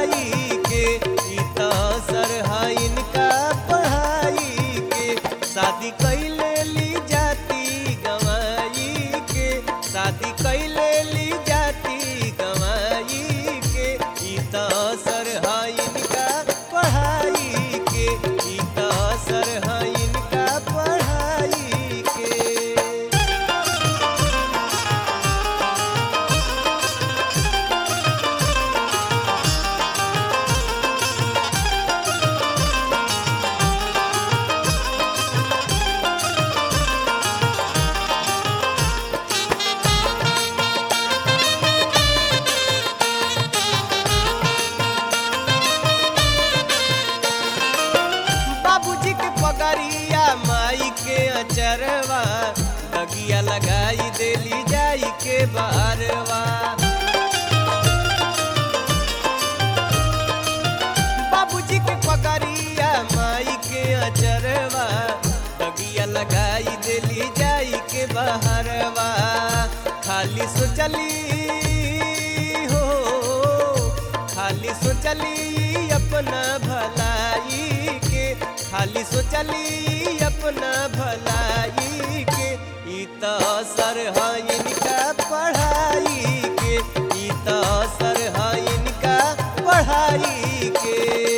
पढ़ाई के, ई त असर है इनका पढ़ाई के। शादी कैले ली जाती गंवाई के, शादी कैले ली जाती गंवाई के, ई त असर है इनका पढ़ाई के, ई त असर है इनका पढ़ाई के। बाबूजी के पगड़िया माई के अचरवा, दगिया लगाई देली जाई के बारवा। बाबूजी के पगड़िया माई के अचरवा, दगिया लगाई देली जाई के बहरवा। खाली सोचली हो, खाली सोचली अपना भलाई के, खाली सोचली अपना भलाई के, ई त असर है इनका पढ़ाई के, ई त असर है इनका पढ़ाई के।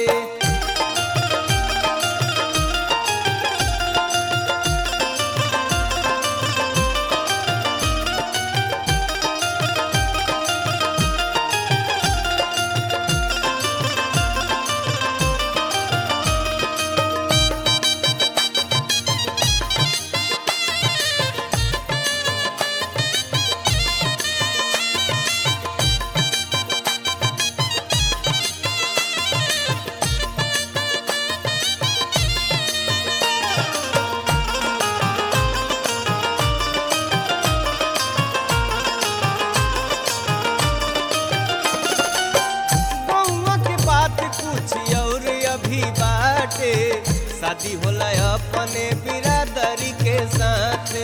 कुछ और अभी बाटे, शादी होला अपने बिरादरी के साथे।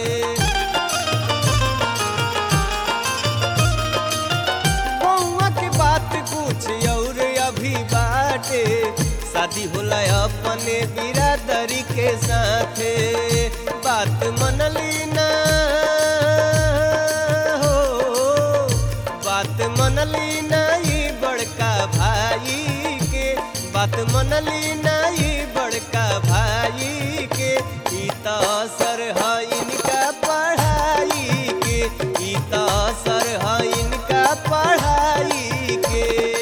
बउआ के बात कुछ और अभी बाटे, शादी होला अपने बिरादरी के साथे। बात मनली ना हो, बात मनली ना ई बड़का भाई के, बात मनली नहीं बड़का भाई के, ई त असर है इनका पढ़ाई के, ई त असर है इनका पढ़ाई के।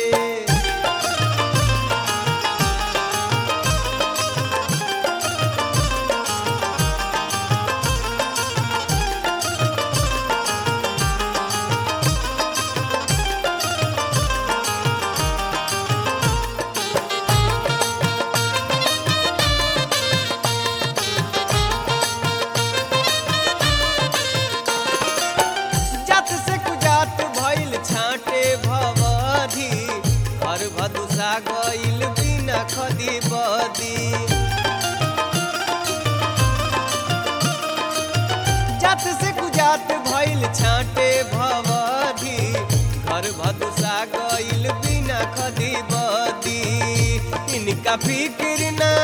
छाटे भवधी घर भदुसा गईल बिना खदी बदी। जात से कुजात भइल छाटे भवधी घर भदुसा गईल बिना खदी बदी। इनका फिक्र ना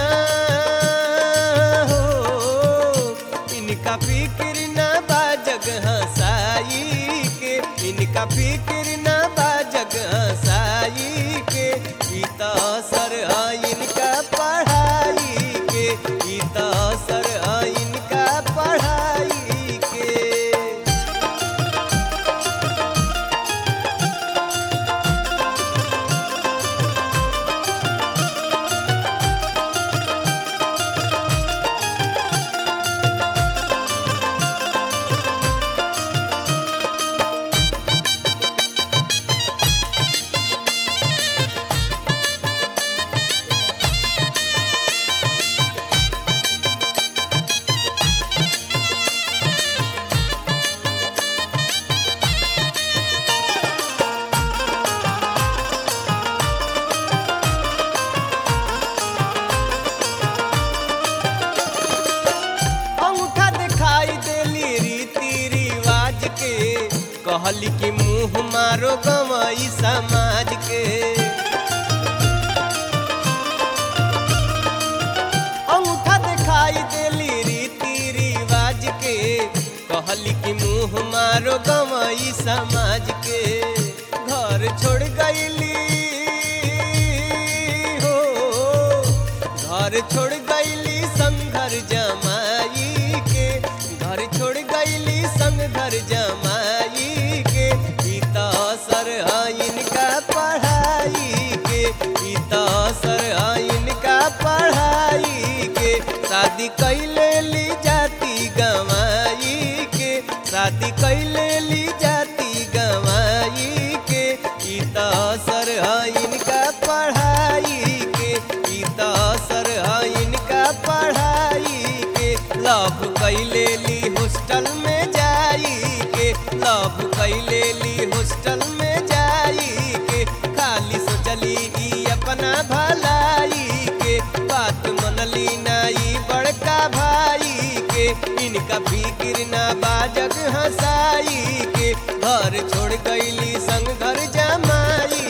हो, इनका फिक्र ना बा जगह साई के, इनका फिक्र ना बा जगह साई के, ई त असर है इनका पढ़ाई के, ई त असर है इनका पढ़ाई के। कहली कि मुँह मारो गवई समाज के। घर छोड़ गईली संग घर जमाई के, घर छोड़ गईली संग घर जमाई के। ई त असर है इनका पढ़ाई के, ई त असर है इनका पढ़ाई के। शादी कैले ली जाती गंवाई के, शादी कैले ली जाती गंवाई के। ई त असर है इनका पढ़ाई के, ई त असर है इनका पढ़ाई के। लव कैले ली हॉस्टल में जाई के, लव कैले ली हॉस्टल में जाई के। खाली सोचली ई अपना भलाई के, बात मनली नाई बड़का भाई के। इनका फिक्र ना बाजग हंसाई के, घर छोड़ गईली संग घर जमाई